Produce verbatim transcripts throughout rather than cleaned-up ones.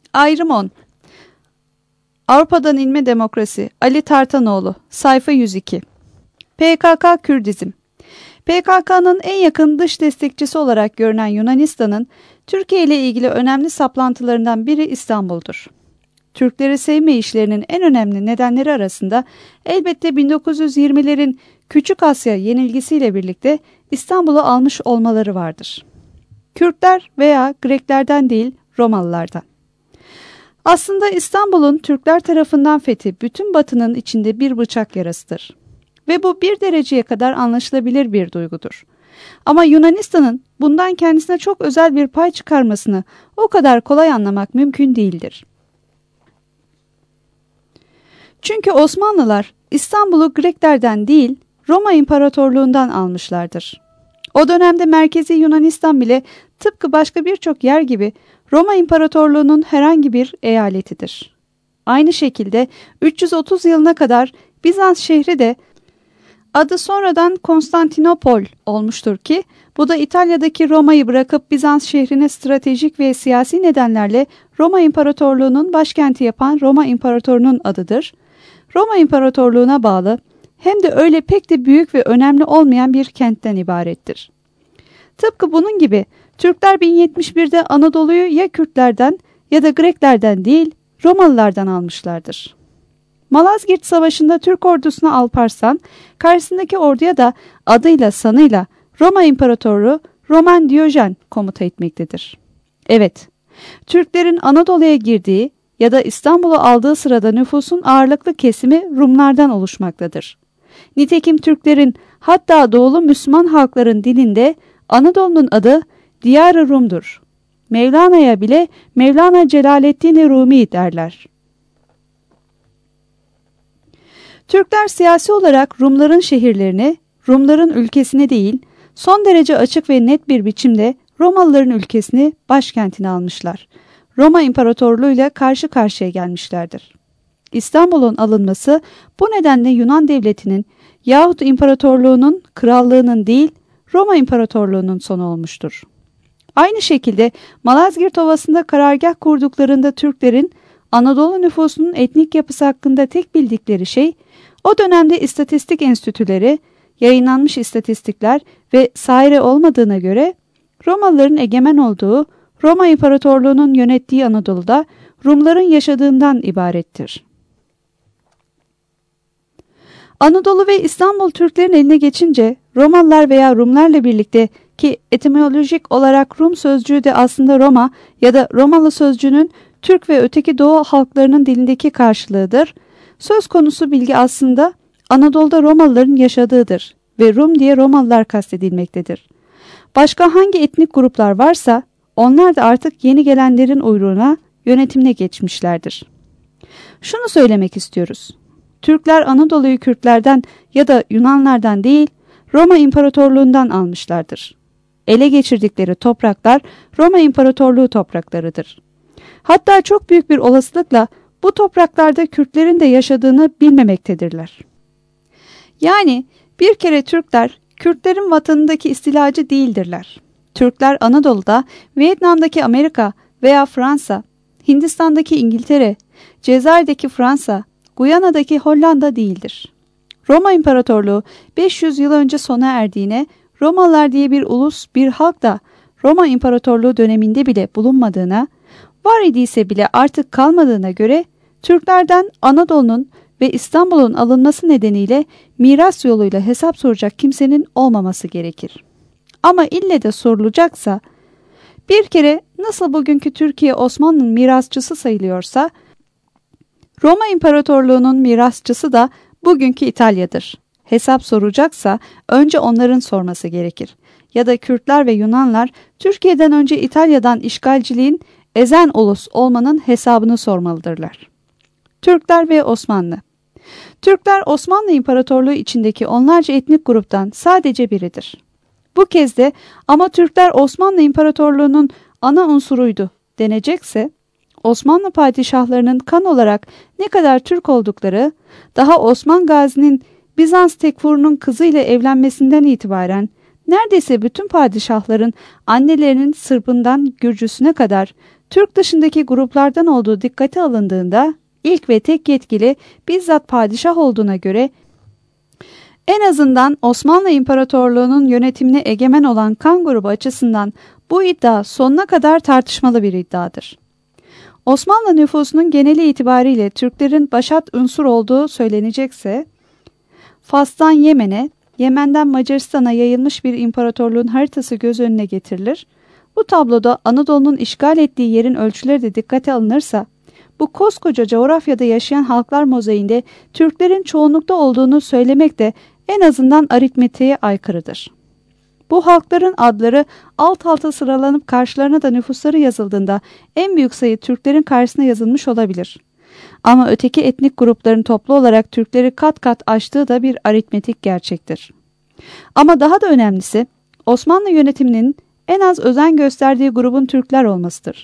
Ayrım on. Avrupa'dan İlme Demokrasi, Ali Tartanoğlu, sayfa yüz iki. P K K Kürdizm. P K K'nın en yakın dış destekçisi olarak görünen Yunanistan'ın Türkiye ile ilgili önemli saplantılarından biri İstanbul'dur. Türkleri sevme işlerinin en önemli nedenleri arasında elbette bin dokuz yüz yirmilerin Küçük Asya yenilgisiyle birlikte İstanbul'u almış olmaları vardır. Kürtler veya Greklerden değil, Romalılardan. Aslında İstanbul'un Türkler tarafından fethi bütün Batı'nın içinde bir bıçak yarasıdır. Ve bu bir dereceye kadar anlaşılabilir bir duygudur. Ama Yunanistan'ın bundan kendisine çok özel bir pay çıkarmasını o kadar kolay anlamak mümkün değildir. Çünkü Osmanlılar İstanbul'u Greklerden değil, Roma İmparatorluğundan almışlardır. O dönemde merkezi Yunanistan bile tıpkı başka birçok yer gibi Roma İmparatorluğu'nun herhangi bir eyaletidir. Aynı şekilde üç yüz otuz yılına kadar Bizans şehri de adı sonradan Konstantinopol olmuştur ki bu da İtalya'daki Roma'yı bırakıp Bizans şehrine stratejik ve siyasi nedenlerle Roma İmparatorluğu'nun başkenti yapan Roma İmparatoru'nun adıdır. Roma İmparatorluğu'na bağlı hem de öyle pek de büyük ve önemli olmayan bir kentten ibarettir. Tıpkı bunun gibi Türkler bin yetmiş birde Anadolu'yu ya Kürtlerden ya da Greklerden değil Romalılardan almışlardır. Malazgirt Savaşı'nda Türk ordusuna Alparslan, karşısındaki orduya da adıyla sanıyla Roma İmparatoru Roman Diyojen komuta etmektedir. Evet, Türklerin Anadolu'ya girdiği ya da İstanbul'u aldığı sırada nüfusun ağırlıklı kesimi Rumlardan oluşmaktadır. Nitekim Türklerin hatta doğulu Müslüman halkların dilinde Anadolu'nun adı Diyar-ı Rum'dur. Mevlana'ya bile Mevlana Celaleddin Rumi derler. Türkler siyasi olarak Rumların şehirlerini, Rumların ülkesini değil, son derece açık ve net bir biçimde Romalıların ülkesini, başkentini almışlar. Roma İmparatorluğu ile karşı karşıya gelmişlerdir. İstanbul'un alınması bu nedenle Yunan devletinin yahut imparatorluğunun, krallığının değil, Roma İmparatorluğu'nun sonu olmuştur. Aynı şekilde Malazgirt Ovası'nda karargah kurduklarında Türklerin Anadolu nüfusunun etnik yapısı hakkında tek bildikleri şey, o dönemde istatistik enstitüleri, yayınlanmış istatistikler ve saire olmadığına göre Romalıların egemen olduğu Roma İmparatorluğu'nun yönettiği Anadolu'da Rumların yaşadığından ibarettir. Anadolu ve İstanbul Türklerin eline geçince Romalılar veya Rumlarla birlikte ki etimolojik olarak Rum sözcüğü de aslında Roma ya da Romalı sözcüğünün Türk ve öteki Doğu halklarının dilindeki karşılığıdır. Söz konusu bilgi aslında Anadolu'da Romalıların yaşadığıdır ve Rum diye Romalılar kastedilmektedir. Başka hangi etnik gruplar varsa onlar da artık yeni gelenlerin uyruğuna, yönetimine geçmişlerdir. Şunu söylemek istiyoruz. Türkler Anadolu'yu Kürtlerden ya da Yunanlardan değil, Roma İmparatorluğundan almışlardır. Ele geçirdikleri topraklar Roma İmparatorluğu topraklarıdır. Hatta çok büyük bir olasılıkla bu topraklarda Kürtlerin de yaşadığını bilmemektedirler. Yani bir kere Türkler, Kürtlerin vatanındaki istilacı değildirler. Türkler Anadolu'da, Vietnam'daki Amerika veya Fransa, Hindistan'daki İngiltere, Cezayir'deki Fransa, Guyana'daki Hollanda değildir. Roma İmparatorluğu beş yüz yıl önce sona erdiğine, Romalılar diye bir ulus, bir halk da Roma İmparatorluğu döneminde bile bulunmadığına, var idiyse bile artık kalmadığına göre Türklerden Anadolu'nun ve İstanbul'un alınması nedeniyle miras yoluyla hesap soracak kimsenin olmaması gerekir. Ama ille de sorulacaksa, bir kere nasıl bugünkü Türkiye Osmanlı'nın mirasçısı sayılıyorsa, Roma İmparatorluğu'nun mirasçısı da bugünkü İtalya'dır. Hesap soracaksa önce onların sorması gerekir. Ya da Kürtler ve Yunanlar Türkiye'den önce İtalya'dan işgalciliğin ezen ulus olmanın hesabını sormalıdırlar. Türkler ve Osmanlı. Türkler Osmanlı İmparatorluğu içindeki onlarca etnik gruptan sadece biridir. Bu kez de ama Türkler Osmanlı İmparatorluğu'nun ana unsuruydu denecekse, Osmanlı padişahlarının kan olarak ne kadar Türk oldukları, daha Osman Gazi'nin Bizans Tekfuru'nun kızıyla evlenmesinden itibaren neredeyse bütün padişahların annelerinin Sırpından Gürcüsüne kadar Türk dışındaki gruplardan olduğu dikkate alındığında ilk ve tek yetkili bizzat padişah olduğuna göre en azından Osmanlı İmparatorluğu'nun yönetimine egemen olan kan grubu açısından bu iddia sonuna kadar tartışmalı bir iddiadır. Osmanlı nüfusunun geneli itibariyle Türklerin başat unsur olduğu söylenecekse, Fas'tan Yemen'e, Yemen'den Macaristan'a yayılmış bir imparatorluğun haritası göz önüne getirilir. Bu tabloda Anadolu'nun işgal ettiği yerin ölçüleri de dikkate alınırsa, bu koskoca coğrafyada yaşayan halklar mozaiğinde Türklerin çoğunlukta olduğunu söylemek de en azından aritmetiğe aykırıdır. Bu halkların adları alt alta sıralanıp karşılarına da nüfusları yazıldığında en büyük sayı Türklerin karşısına yazılmış olabilir. Ama öteki etnik grupların toplu olarak Türkleri kat kat aştığı da bir aritmetik gerçektir. Ama daha da önemlisi Osmanlı yönetiminin en az özen gösterdiği grubun Türkler olmasıdır.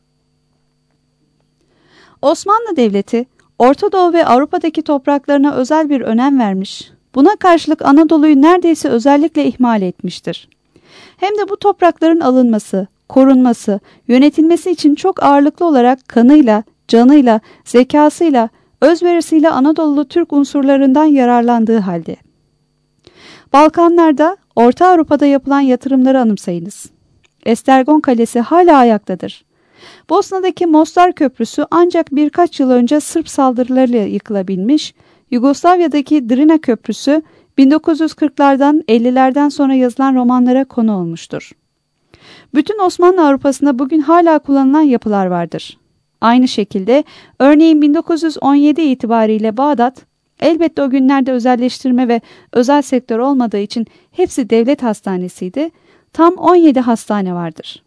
Osmanlı Devleti, Orta Doğu ve Avrupa'daki topraklarına özel bir önem vermiş, buna karşılık Anadolu'yu neredeyse özellikle ihmal etmiştir. Hem de bu toprakların alınması, korunması, yönetilmesi için çok ağırlıklı olarak kanıyla, canıyla, zekasıyla, özverisiyle Anadolu'lu Türk unsurlarından yararlandığı halde. Balkanlarda, Orta Avrupa'da yapılan yatırımları anımsayınız. Estergon Kalesi hala ayaktadır. Bosna'daki Mostar Köprüsü ancak birkaç yıl önce Sırp saldırılarıyla yıkılabilmiş, Yugoslavya'daki Drina Köprüsü bin dokuz yüz kırklardan ellilerden sonra yazılan romanlara konu olmuştur. Bütün Osmanlı Avrupa'sında bugün hala kullanılan yapılar vardır. Aynı şekilde örneğin bin dokuz yüz on yedi itibariyle Bağdat, elbette o günlerde özelleştirme ve özel sektör olmadığı için hepsi devlet hastanesiydi, tam on yedi hastane vardır.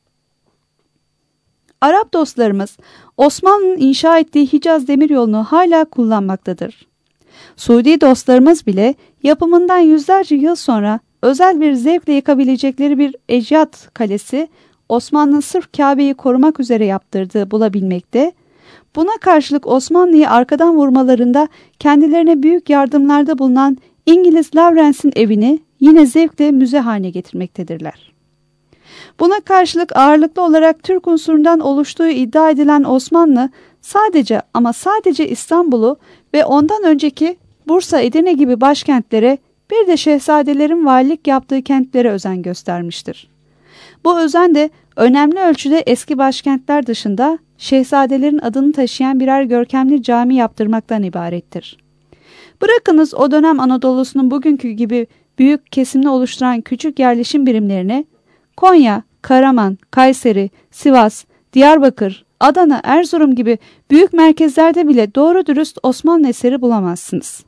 Arap dostlarımız Osmanlı'nın inşa ettiği Hicaz Demiryolu'nu hala kullanmaktadır. Suudi dostlarımız bile yapımından yüzlerce yıl sonra özel bir zevkle yıkabilecekleri bir Ecdat Kalesi Osmanlı'nın sırf Kabe'yi korumak üzere yaptırdığı bulabilmekte, buna karşılık Osmanlı'yı arkadan vurmalarında kendilerine büyük yardımlarda bulunan İngiliz Lawrence'in evini yine zevkle müze haline getirmektedirler. Buna karşılık ağırlıklı olarak Türk unsurundan oluştuğu iddia edilen Osmanlı sadece ama sadece İstanbul'u ve ondan önceki Bursa, Edirne gibi başkentlere bir de şehzadelerin valilik yaptığı kentlere özen göstermiştir. Bu özen de önemli ölçüde eski başkentler dışında şehzadelerin adını taşıyan birer görkemli cami yaptırmaktan ibarettir. Bırakınız o dönem Anadolu'sunun bugünkü gibi büyük kesimini oluşturan küçük yerleşim birimlerini, Konya, Karaman, Kayseri, Sivas, Diyarbakır, Adana, Erzurum gibi büyük merkezlerde bile doğru dürüst Osmanlı eseri bulamazsınız.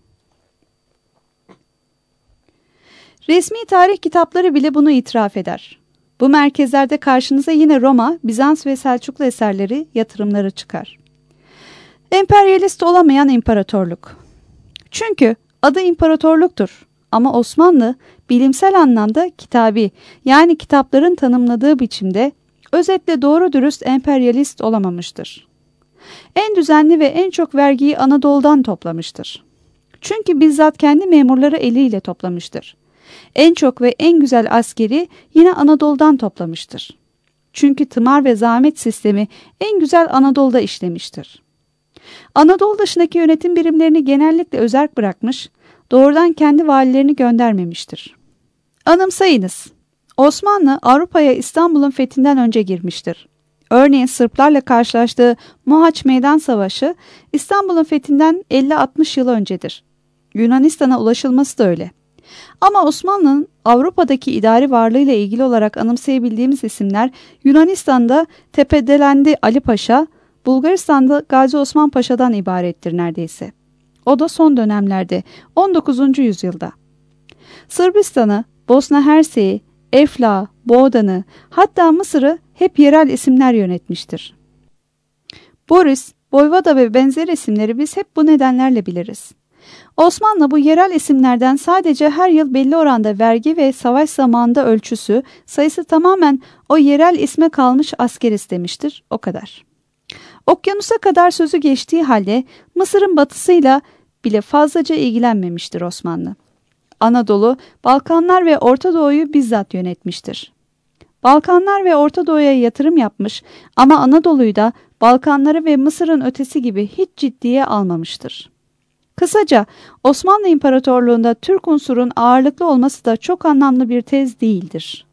Resmi tarih kitapları bile bunu itiraf eder. Bu merkezlerde karşınıza yine Roma, Bizans ve Selçuklu eserleri, yatırımları çıkar. Emperyalist olamayan imparatorluk. Çünkü adı imparatorluktur ama Osmanlı bilimsel anlamda kitabi, yani kitapların tanımladığı biçimde özetle doğru dürüst emperyalist olamamıştır. En düzenli ve en çok vergiyi Anadolu'dan toplamıştır. Çünkü bizzat kendi memurları eliyle toplamıştır. En çok ve en güzel askeri yine Anadolu'dan toplamıştır. Çünkü tımar ve zahmet sistemi en güzel Anadolu'da işlemiştir. Anadolu dışındaki yönetim birimlerini genellikle özerk bırakmış, doğrudan kendi valilerini göndermemiştir. Anımsayınız, Osmanlı Avrupa'ya İstanbul'un fethinden önce girmiştir. Örneğin Sırplarla karşılaştığı Mohaç Meydan Savaşı İstanbul'un fethinden elli altmış yıl öncedir. Yunanistan'a ulaşılması da öyle. Ama Osmanlı'nın Avrupa'daki idari varlığıyla ilgili olarak anımsayabildiğimiz isimler Yunanistan'da Tepedelendi Ali Paşa, Bulgaristan'da Gazi Osman Paşa'dan ibarettir neredeyse. O da son dönemlerde on dokuzuncu yüzyılda. Sırbistan'ı, Bosna Hersek'i, Efla, Boğdan'ı, hatta Mısır'ı hep yerel isimler yönetmiştir. Boris, Voyvoda ve benzer isimleri biz hep bu nedenlerle biliriz. Osmanlı bu yerel isimlerden sadece her yıl belli oranda vergi ve savaş zamanında ölçüsü, sayısı tamamen o yerel isme kalmış asker istemiştir, o kadar. Okyanusa kadar sözü geçtiği halde Mısır'ın batısıyla bile fazlaca ilgilenmemiştir Osmanlı. Anadolu, Balkanlar ve Orta Doğu'yu bizzat yönetmiştir. Balkanlar ve Orta Doğu'ya yatırım yapmış ama Anadolu'yu da Balkanları ve Mısır'ın ötesi gibi hiç ciddiye almamıştır. Kısaca Osmanlı İmparatorluğu'nda Türk unsurun ağırlıklı olması da çok anlamlı bir tez değildir.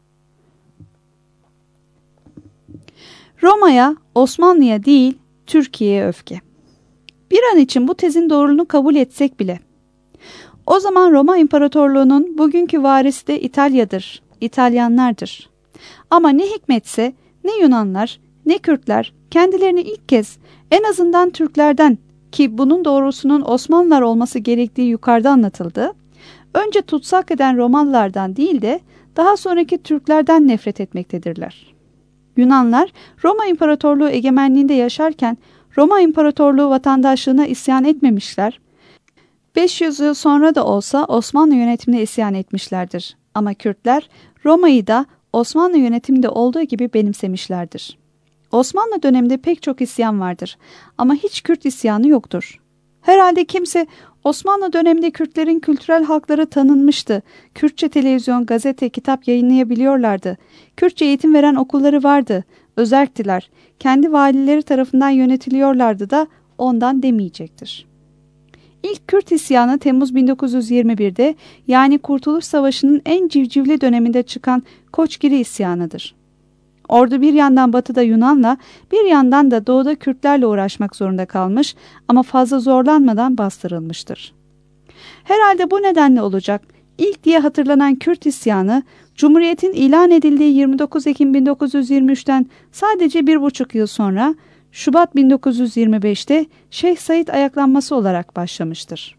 Roma'ya, Osmanlı'ya değil, Türkiye'ye öfke. Bir an için bu tezin doğruluğunu kabul etsek bile, o zaman Roma İmparatorluğu'nun bugünkü varisi de İtalya'dır, İtalyanlardır. Ama ne hikmetse ne Yunanlar ne Kürtler kendilerini ilk kez en azından Türklerden, ki bunun doğrusunun Osmanlılar olması gerektiği yukarıda anlatıldı, önce tutsak eden Romalılardan değil de daha sonraki Türklerden nefret etmektedirler. Yunanlar Roma İmparatorluğu egemenliğinde yaşarken Roma İmparatorluğu vatandaşlığına isyan etmemişler. beş yüz yıl sonra da olsa Osmanlı yönetimine isyan etmişlerdir. Ama Kürtler Roma'yı da Osmanlı yönetiminde olduğu gibi benimsemişlerdir. Osmanlı döneminde pek çok isyan vardır ama hiç Kürt isyanı yoktur. Herhalde kimse Osmanlı döneminde Kürtlerin kültürel hakları tanınmıştı. Kürtçe televizyon, gazete, kitap yayınlayabiliyorlardı. Kürtçe eğitim veren okulları vardı. Özerktiler. Kendi valileri tarafından yönetiliyorlardı da ondan demeyecektir. İlk Kürt isyanı Temmuz bin dokuz yüz yirmi bir'de yani Kurtuluş Savaşı'nın en civcivli döneminde çıkan Koçgiri isyanıdır. Ordu bir yandan batıda Yunan'la bir yandan da doğuda Kürtlerle uğraşmak zorunda kalmış ama fazla zorlanmadan bastırılmıştır. Herhalde bu nedenle olacak ilk diye hatırlanan Kürt isyanı Cumhuriyet'in ilan edildiği yirmi dokuz Ekim bin dokuz yüz yirmi üç'ten sadece bir buçuk yıl sonra Şubat bin dokuz yüz yirmi beş'te Şeyh Said ayaklanması olarak başlamıştır.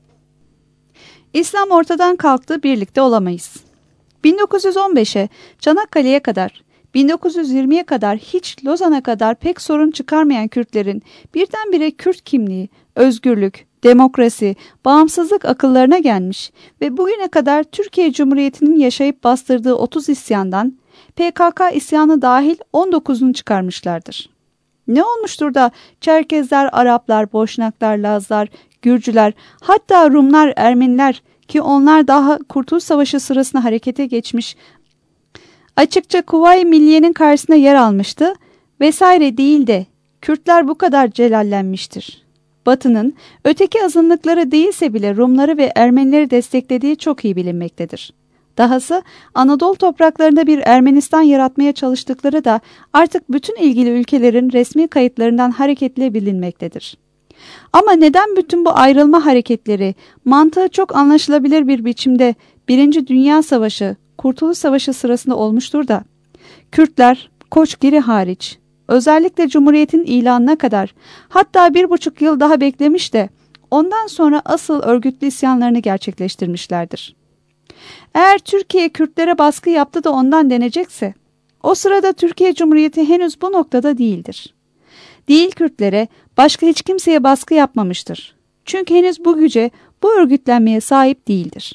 İslam ortadan kalktı, birlikte olamayız. bin dokuz yüz on beş'e Çanakkale'ye kadar, bin dokuz yüz yirmi'ye kadar hiç Lozan'a kadar pek sorun çıkarmayan Kürtlerin birdenbire Kürt kimliği, özgürlük, demokrasi, bağımsızlık akıllarına gelmiş ve bugüne kadar Türkiye Cumhuriyeti'nin yaşayıp bastırdığı otuz isyandan P K K isyanı dahil on dokuz'unu çıkarmışlardır. Ne olmuştur da Çerkezler, Araplar, Boşnaklar, Lazlar, Gürcüler, hatta Rumlar, Ermeniler ki onlar daha Kurtuluş Savaşı sırasında harekete geçmiş, açıkça Kuvayi Milliye'nin karşısında yer almıştı vesaire değil de Kürtler bu kadar celallenmiştir. Batı'nın öteki azınlıkları değilse bile Rumları ve Ermenileri desteklediği çok iyi bilinmektedir. Dahası Anadolu topraklarında bir Ermenistan yaratmaya çalıştıkları da artık bütün ilgili ülkelerin resmi kayıtlarından hareketle bilinmektedir. Ama neden bütün bu ayrılma hareketleri mantığı çok anlaşılabilir bir biçimde Birinci Dünya Savaşı, Kurtuluş Savaşı sırasında olmuştur da Kürtler, Koçgiri hariç, özellikle Cumhuriyet'in ilanına kadar hatta bir buçuk yıl daha beklemiş de ondan sonra asıl örgütlü isyanlarını gerçekleştirmişlerdir. Eğer Türkiye Kürtlere baskı yaptı da ondan denecekse, o sırada Türkiye Cumhuriyeti henüz bu noktada değildir. Değil Kürtlere, başka hiç kimseye baskı yapmamıştır. Çünkü henüz bu güce, bu örgütlenmeye sahip değildir.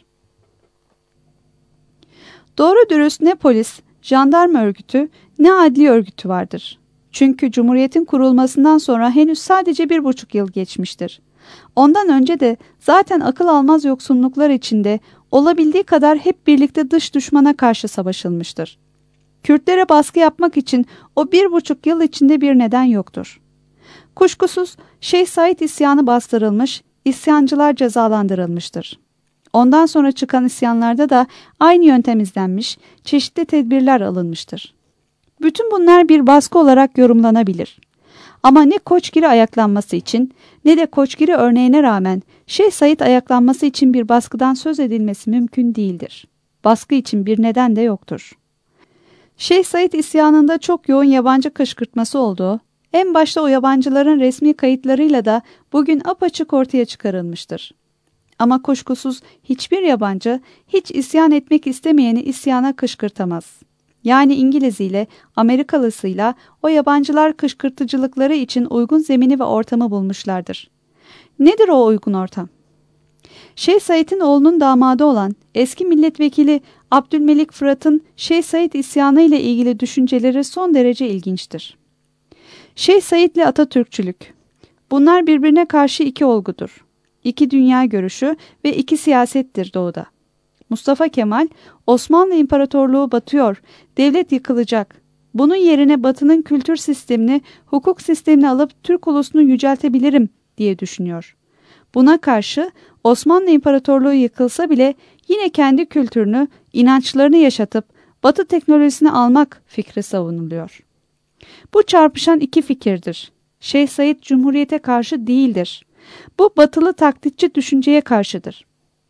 Doğru dürüst ne polis, jandarma örgütü ne adli örgütü vardır. Çünkü Cumhuriyet'in kurulmasından sonra henüz sadece bir buçuk yıl geçmiştir. Ondan önce de zaten akıl almaz yoksunluklar içinde olabildiği kadar hep birlikte dış düşmana karşı savaşılmıştır. Kürtlere baskı yapmak için o bir buçuk yıl içinde bir neden yoktur. Kuşkusuz Şeyh Said isyanı bastırılmış, isyancılar cezalandırılmıştır. Ondan sonra çıkan isyanlarda da aynı yöntem izlenmiş, çeşitli tedbirler alınmıştır. Bütün bunlar bir baskı olarak yorumlanabilir. Ama ne Koçgiri ayaklanması için ne de Koçgiri örneğine rağmen Şeyh Said ayaklanması için bir baskıdan söz edilmesi mümkün değildir. Baskı için bir neden de yoktur. Şeyh Said isyanında çok yoğun yabancı kışkırtması olduğu, en başta o yabancıların resmi kayıtlarıyla da bugün apaçık ortaya çıkarılmıştır. Ama kuşkusuz hiçbir yabancı hiç isyan etmek istemeyeni isyana kışkırtamaz. Yani İngiliziyle, Amerikalısıyla o yabancılar kışkırtıcılıkları için uygun zemini ve ortamı bulmuşlardır. Nedir o uygun ortam? Şeyh Said'in oğlunun damadı olan eski milletvekili Abdülmelik Fırat'ın Şeyh Said isyanı ile ilgili düşünceleri son derece ilginçtir. Şeyh Said ile Atatürkçülük. Bunlar birbirine karşı iki olgudur. İki dünya görüşü ve iki siyasettir doğuda. Mustafa Kemal, Osmanlı İmparatorluğu batıyor, devlet yıkılacak, Bunun yerine Batı'nın kültür sistemini, hukuk sistemini alıp Türk ulusunu yüceltebilirim diye düşünüyor. Buna karşı Osmanlı İmparatorluğu yıkılsa bile yine kendi kültürünü, inançlarını yaşatıp Batı teknolojisini almak fikri savunuluyor. Bu çarpışan iki fikirdir. Şeyh Said Cumhuriyete karşı değildir. Bu batılı taklitçi düşünceye karşıdır.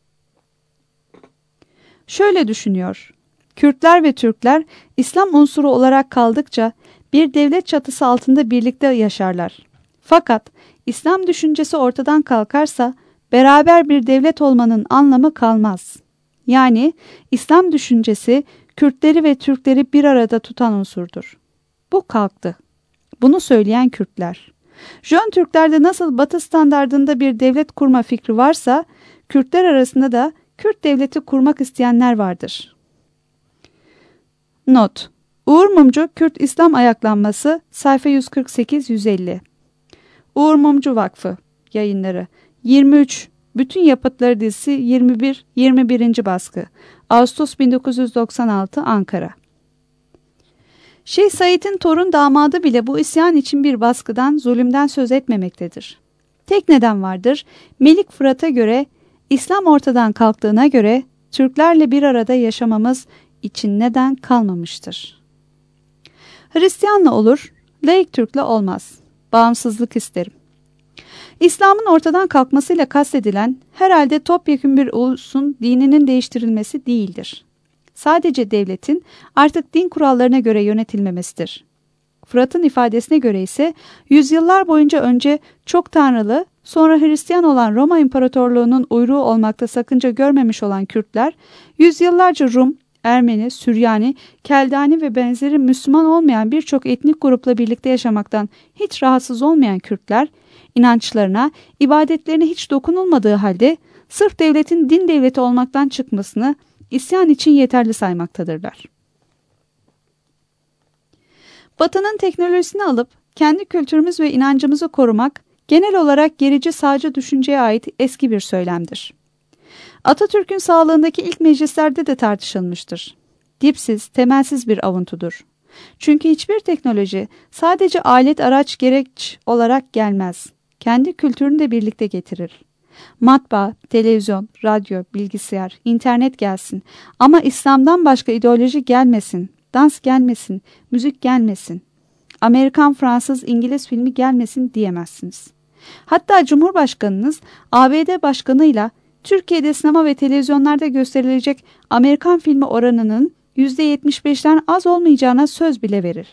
Şöyle düşünüyor. Kürtler ve Türkler İslam unsuru olarak kaldıkça bir devlet çatısı altında birlikte yaşarlar. Fakat İslam düşüncesi ortadan kalkarsa beraber bir devlet olmanın anlamı kalmaz. Yani İslam düşüncesi Kürtleri ve Türkleri bir arada tutan unsurdur. Bu kalktı. Bunu söyleyen Kürtler. Jön Türklerde nasıl Batı standardında bir devlet kurma fikri varsa, Kürtler arasında da Kürt devleti kurmak isteyenler vardır. Not: Uğur Mumcu Kürt İslam Ayaklanması, sayfa yüz kırk sekiz yüz elli. Uğur Mumcu Vakfı Yayınları, yirmi üç Bütün Yapıtları dizisi, yirmi bir yirmi birinci baskı, Ağustos bin dokuz yüz doksan altı, Ankara. Şeyh Said'in torun damadı bile bu isyan için bir baskıdan, zulümden söz etmemektedir. Tek neden vardır. Melik Fırat'a göre, İslam ortadan kalktığına göre Türklerle bir arada yaşamamız için neden kalmamıştır. Hristiyanla olur, laik Türk'le olmaz. Bağımsızlık isterim. İslam'ın ortadan kalkmasıyla kastedilen herhalde topyekün bir ulusun dininin değiştirilmesi değildir. Sadece devletin artık din kurallarına göre yönetilmemesidir. Fırat'ın ifadesine göre ise yüzyıllar boyunca önce çok tanrılı, sonra Hristiyan olan Roma İmparatorluğu'nun uyruğu olmakta sakınca görmemiş olan Kürtler, yüzyıllarca Rum, Ermeni, Süryani, Keldani ve benzeri Müslüman olmayan birçok etnik grupla birlikte yaşamaktan hiç rahatsız olmayan Kürtler, inançlarına, ibadetlerine hiç dokunulmadığı halde sırf devletin din devleti olmaktan çıkmasını isyan için yeterli saymaktadırlar. Batı'nın teknolojisini alıp kendi kültürümüz ve inancımızı korumak genel olarak gerici sağcı düşünceye ait eski bir söylemdir. Atatürk'ün sağlığındaki ilk meclislerde de tartışılmıştır. Dipsiz, temelsiz bir avuntudur. Çünkü hiçbir teknoloji sadece alet araç gereç olarak gelmez. Kendi kültürünü de birlikte getirir. Matbaa, televizyon, radyo, bilgisayar, internet gelsin ama İslam'dan başka ideoloji gelmesin, dans gelmesin, müzik gelmesin, Amerikan, Fransız, İngiliz filmi gelmesin diyemezsiniz. Hatta Cumhurbaşkanınız A B D Başkanı'yla Türkiye'de sinema ve televizyonlarda gösterilecek Amerikan filmi oranının yüzde yetmiş beşten az olmayacağına söz bile verir.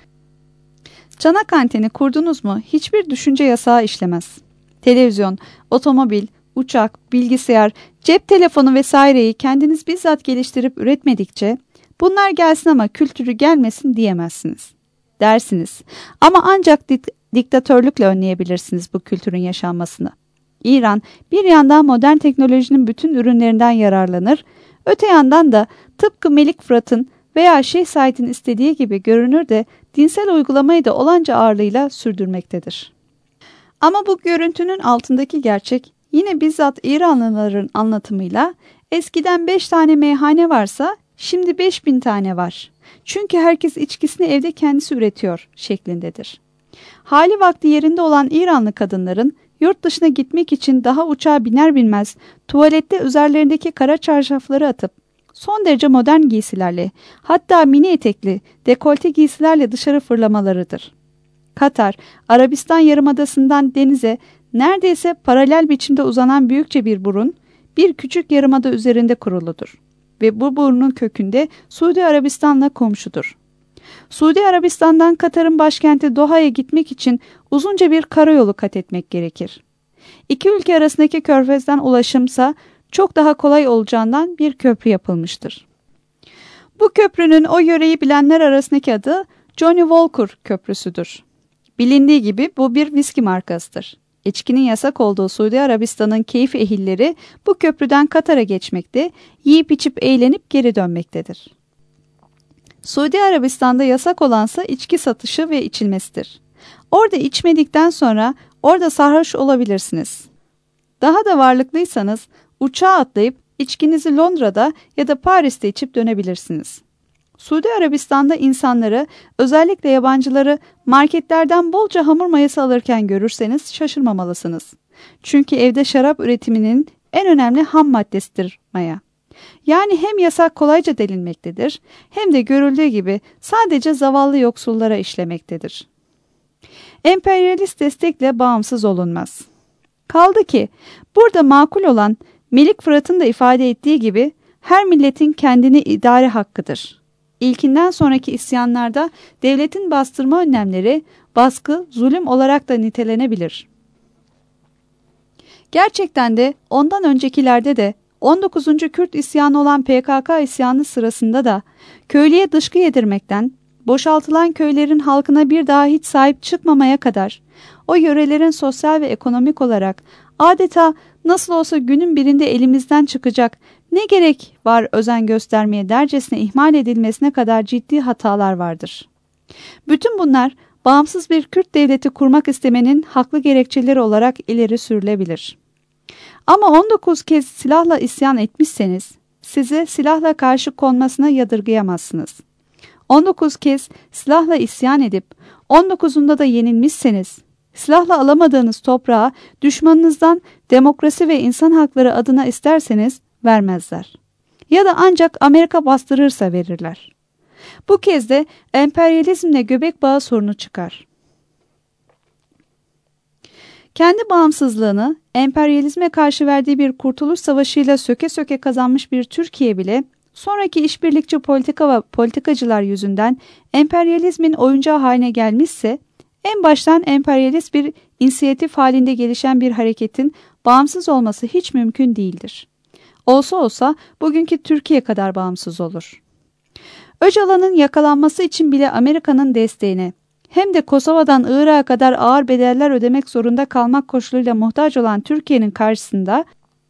Çanak anteni kurdunuz mu hiçbir düşünce yasağı işlemez. Televizyon, otomobil, uçak, bilgisayar, cep telefonu vesaireyi kendiniz bizzat geliştirip üretmedikçe bunlar gelsin ama kültürü gelmesin diyemezsiniz. Dersiniz ama ancak dik- diktatörlükle önleyebilirsiniz bu kültürün yaşanmasını. İran bir yandan modern teknolojinin bütün ürünlerinden yararlanır, öte yandan da tıpkı Melik Fırat'ın veya Şeyh Said'in istediği gibi görünür de dinsel uygulamayı da olanca ağırlığıyla sürdürmektedir. Ama bu görüntünün altındaki gerçek yine bizzat İranlıların anlatımıyla eskiden beş tane meyhane varsa şimdi beş bin tane var. Çünkü herkes içkisini evde kendisi üretiyor şeklindedir. Hali vakti yerinde olan İranlı kadınların yurt dışına gitmek için daha uçağa biner binmez tuvalette üzerlerindeki kara çarşafları atıp son derece modern giysilerle, hatta mini etekli, dekolte giysilerle dışarı fırlamalarıdır. Katar, Arabistan Yarımadası'ndan denize neredeyse paralel biçimde uzanan büyükçe bir burun, bir küçük yarımada üzerinde kuruludur. Ve bu burnun kökünde Suudi Arabistan'la komşudur. Suudi Arabistan'dan Katar'ın başkenti Doha'ya gitmek için uzunca bir karayolu kat etmek gerekir. İki ülke arasındaki körfezden ulaşımsa çok daha kolay olacağından bir köprü yapılmıştır. Bu köprünün o yöreyi bilenler arasındaki adı Johnny Walker Köprüsü'dür. Bilindiği gibi bu bir viski markasıdır. İçkinin yasak olduğu Suudi Arabistan'ın keyif ehilleri bu köprüden Katar'a geçmekte, yiyip içip eğlenip geri dönmektedir. Suudi Arabistan'da yasak olansa içki satışı ve içilmesidir. Orada içmedikten sonra orada sarhoş olabilirsiniz. Daha da varlıklıysanız uçağa atlayıp içkinizi Londra'da ya da Paris'te içip dönebilirsiniz. Suudi Arabistan'da insanları, özellikle yabancıları marketlerden bolca hamur mayası alırken görürseniz şaşırmamalısınız. Çünkü evde şarap üretiminin en önemli ham maddesidir maya. Yani hem yasak kolayca delinmektedir, hem de görüldüğü gibi sadece zavallı yoksullara işlemektedir. Emperyalist destekle bağımsız olunmaz. Kaldı ki burada makul olan Melik Fırat'ın da ifade ettiği gibi her milletin kendini idare hakkıdır. İlkinden sonraki isyanlarda devletin bastırma önlemleri baskı, zulüm olarak da nitelenebilir. Gerçekten de ondan öncekilerde de on dokuzuncu Kürt isyanı olan P K K isyanı sırasında da köylüye dışkı yedirmekten, boşaltılan köylerin halkına bir daha hiç sahip çıkmamaya kadar o yörelerin sosyal ve ekonomik olarak adeta nasıl olsa günün birinde elimizden çıkacak, ne gerek var özen göstermeye dercesine ihmal edilmesine kadar ciddi hatalar vardır. Bütün bunlar bağımsız bir Kürt devleti kurmak istemenin haklı gerekçeleri olarak ileri sürülebilir. Ama on dokuz kez silahla isyan etmişseniz size silahla karşı konmasına yadırgayamazsınız. on dokuz kez silahla isyan edip on dokuzunda da yenilmişseniz silahla alamadığınız toprağı düşmanınızdan demokrasi ve insan hakları adına isterseniz vermezler. Ya da ancak Amerika bastırırsa verirler. Bu kez de emperyalizmle göbek bağı sorunu çıkar. Kendi bağımsızlığını emperyalizme karşı verdiği bir kurtuluş savaşıyla söke söke kazanmış bir Türkiye bile sonraki işbirlikçi politika ve politikacılar yüzünden emperyalizmin oyuncağı haline gelmişse en baştan emperyalist bir inisiyatif halinde gelişen bir hareketin bağımsız olması hiç mümkün değildir. Olsa olsa bugünkü Türkiye kadar bağımsız olur. Öcalan'ın yakalanması için bile Amerika'nın desteğine hem de Kosova'dan Irak'a kadar ağır bedeller ödemek zorunda kalmak koşuluyla muhtaç olan Türkiye'nin karşısında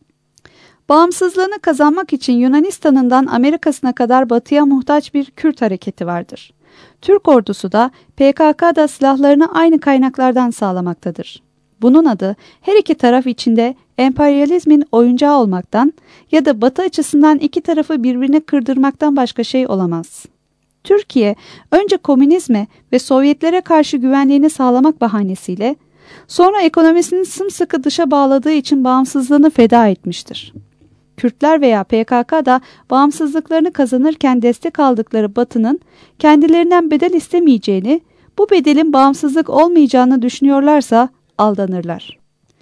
bağımsızlığını kazanmak için Yunanistan'ından Amerika'sına kadar batıya muhtaç bir Kürt hareketi vardır. Türk ordusu da P K K'da silahlarını aynı kaynaklardan sağlamaktadır. Bunun adı her iki taraf içinde emperyalizmin oyuncağı olmaktan ya da Batı açısından iki tarafı birbirine kırdırmaktan başka şey olamaz. Türkiye önce komünizme ve Sovyetlere karşı güvenliğini sağlamak bahanesiyle sonra ekonomisini sımsıkı dışa bağladığı için bağımsızlığını feda etmiştir. Kürtler veya P K K da bağımsızlıklarını kazanırken destek aldıkları Batı'nın kendilerinden bedel istemeyeceğini, bu bedelin bağımsızlık olmayacağını düşünüyorlarsa aldanırlar.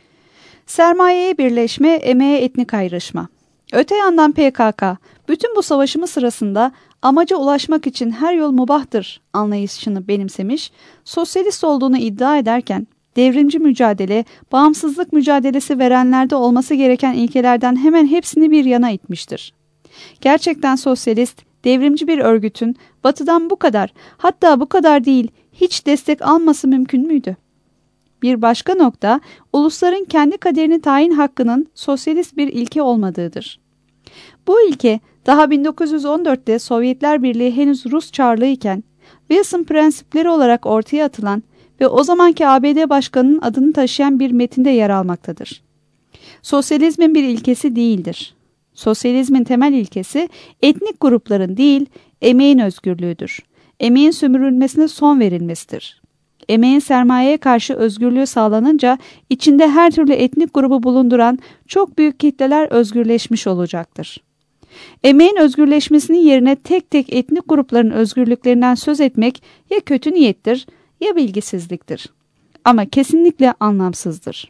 Sermayeye birleşme, emeğe etnik ayrışma. Öte yandan P K K, bütün bu savaşımı sırasında amaca ulaşmak için her yol mubahtır anlayışını benimsemiş, sosyalist olduğunu iddia ederken, devrimci mücadele, bağımsızlık mücadelesi verenlerde olması gereken ilkelerden hemen hepsini bir yana itmiştir. Gerçekten sosyalist, devrimci bir örgütün Batı'dan bu kadar, hatta bu kadar değil, hiç destek alması mümkün müydü? Bir başka nokta, ulusların kendi kaderini tayin hakkının sosyalist bir ilke olmadığıdır. Bu ilke, daha bin dokuz yüz on dörtte Sovyetler Birliği henüz Rus Çarlığı iken, Wilson prensipleri olarak ortaya atılan ve o zamanki A B D Başkanı'nın adını taşıyan bir metinde yer almaktadır. Sosyalizmin bir ilkesi değildir. Sosyalizmin temel ilkesi etnik grupların değil, emeğin özgürlüğüdür. Emeğin sömürülmesine son verilmesidir. Emeğin sermayeye karşı özgürlüğü sağlanınca içinde her türlü etnik grubu bulunduran çok büyük kitleler özgürleşmiş olacaktır. Emeğin özgürleşmesinin yerine tek tek etnik grupların özgürlüklerinden söz etmek ya kötü niyettir ya bilgisizliktir. Ama kesinlikle anlamsızdır.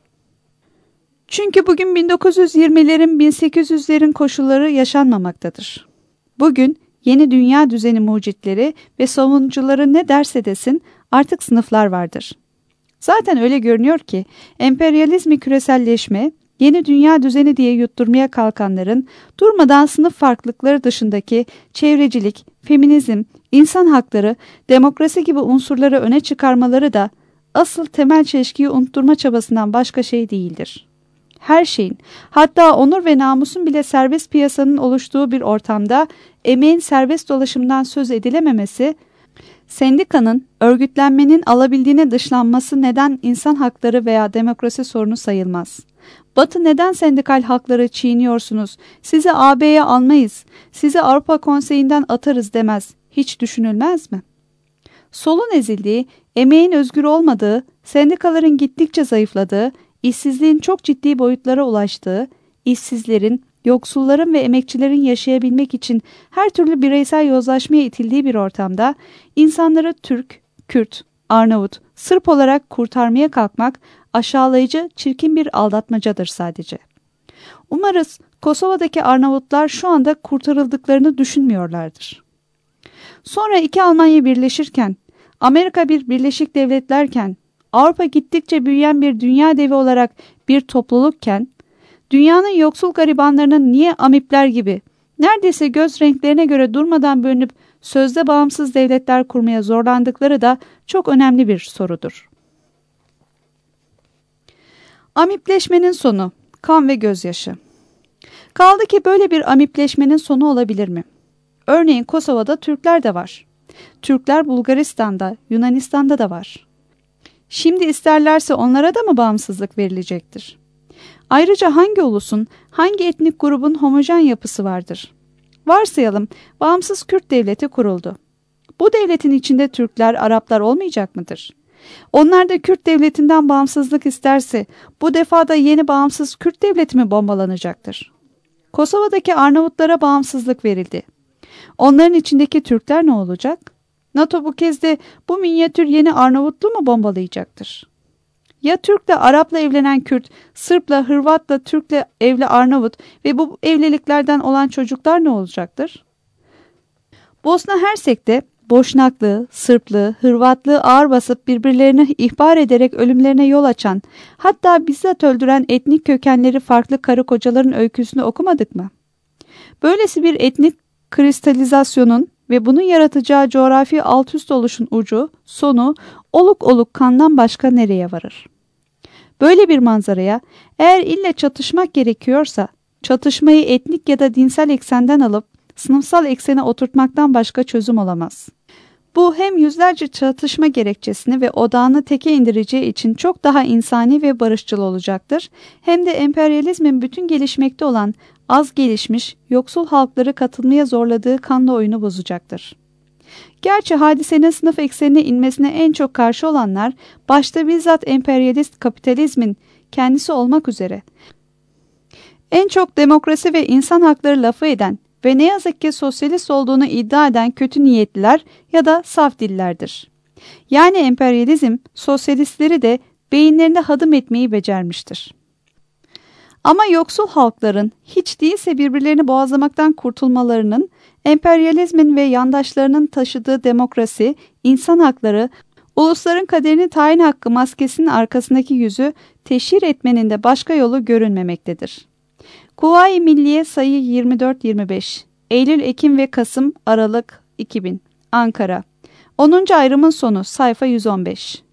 Çünkü bugün bin dokuz yüz yirmilerin bin sekiz yüzlerin koşulları yaşanmamaktadır. Bugün yeni dünya düzeni mucitleri ve savunucuları ne derse desin artık sınıflar vardır. Zaten öyle görünüyor ki emperyalizmi küreselleşme, yeni dünya düzeni diye yutturmaya kalkanların durmadan sınıf farklılıkları dışındaki çevrecilik, feminizm, insan hakları, demokrasi gibi unsurları öne çıkarmaları da asıl temel çelişkiyi unutturma çabasından başka şey değildir. Her şeyin, hatta onur ve namusun bile serbest piyasanın oluştuğu bir ortamda emeğin serbest dolaşımdan söz edilememesi, sendikanın, örgütlenmenin alabildiğine dışlanması neden insan hakları veya demokrasi sorunu sayılmaz. Batı neden sendikal hakları çiğniyorsunuz, sizi A B'ye almayız, sizi Avrupa Konseyi'nden atarız demez, hiç düşünülmez mi? Solun ezildiği, emeğin özgür olmadığı, sendikaların gittikçe zayıfladığı, işsizliğin çok ciddi boyutlara ulaştığı, işsizlerin, yoksulların ve emekçilerin yaşayabilmek için her türlü bireysel yozlaşmaya itildiği bir ortamda insanları Türk, Kürt, Arnavut, Sırp olarak kurtarmaya kalkmak aşağılayıcı, çirkin bir aldatmacadır sadece. Umarız Kosova'daki Arnavutlar şu anda kurtarıldıklarını düşünmüyorlardır. Sonra iki Almanya birleşirken, Amerika bir Birleşik Devletlerken, Avrupa gittikçe büyüyen bir dünya devi olarak bir toplulukken, dünyanın yoksul garibanlarının niye amipler gibi, neredeyse göz renklerine göre durmadan bölünüp sözde bağımsız devletler kurmaya zorlandıkları da çok önemli bir sorudur. Amipleşmenin sonu, kan ve gözyaşı. Kaldı ki böyle bir amipleşmenin sonu olabilir mi? Örneğin Kosova'da Türkler de var. Türkler Bulgaristan'da, Yunanistan'da da var. Şimdi isterlerse onlara da mı bağımsızlık verilecektir? Ayrıca hangi ulusun, hangi etnik grubun homojen yapısı vardır? Varsayalım, bağımsız Kürt devleti kuruldu. Bu devletin içinde Türkler, Araplar olmayacak mıdır? Onlar da Kürt devletinden bağımsızlık isterse, bu defa da yeni bağımsız Kürt devleti mi bombalanacaktır? Kosova'daki Arnavutlara bağımsızlık verildi. Onların içindeki Türkler ne olacak? NATO bu kez de bu minyatür yeni Arnavutlu mu bombalayacaktır? Ya Türk'le Arap'la evlenen Kürt, Sırp'la, Hırvat'la, Türk'le evli Arnavut ve bu evliliklerden olan çocuklar ne olacaktır? Bosna Hersek'te Boşnaklığı, Sırplığı, Hırvatlığı ağır basıp birbirlerini ihbar ederek ölümlerine yol açan, hatta bizzat öldüren etnik kökenleri farklı karı kocaların öyküsünü okumadık mı? Böylesi bir etnik kristalizasyonun ve bunun yaratacağı coğrafi alt üst oluşun ucu, sonu, oluk oluk kandan başka nereye varır? Böyle bir manzaraya eğer ille çatışmak gerekiyorsa, çatışmayı etnik ya da dinsel eksenden alıp sınıfsal eksene oturtmaktan başka çözüm olamaz. Bu hem yüzlerce çatışma gerekçesini ve odağını teke indireceği için çok daha insani ve barışçıl olacaktır, hem de emperyalizmin bütün gelişmekte olan az gelişmiş, yoksul halkları katılmaya zorladığı kanlı oyunu bozacaktır. Gerçi hadisenin sınıf eksenine inmesine en çok karşı olanlar, başta bizzat emperyalist kapitalizmin kendisi olmak üzere, en çok demokrasi ve insan hakları lafı eden ve ne yazık ki sosyalist olduğunu iddia eden kötü niyetliler ya da saf dillerdir. Yani emperyalizm, sosyalistleri de beyinlerinde hadım etmeyi becermiştir. Ama yoksul halkların hiç değilse birbirlerini boğazlamaktan kurtulmalarının, emperyalizmin ve yandaşlarının taşıdığı demokrasi, insan hakları, ulusların kaderini tayin hakkı maskesinin arkasındaki yüzü teşhir etmenin de başka yolu görünmemektedir. Kuvayi Milliye sayı yirmi dört yirmi beş, Eylül, Ekim ve Kasım, Aralık iki bin, Ankara. onuncu ayrımın sonu, sayfa yüz on beş.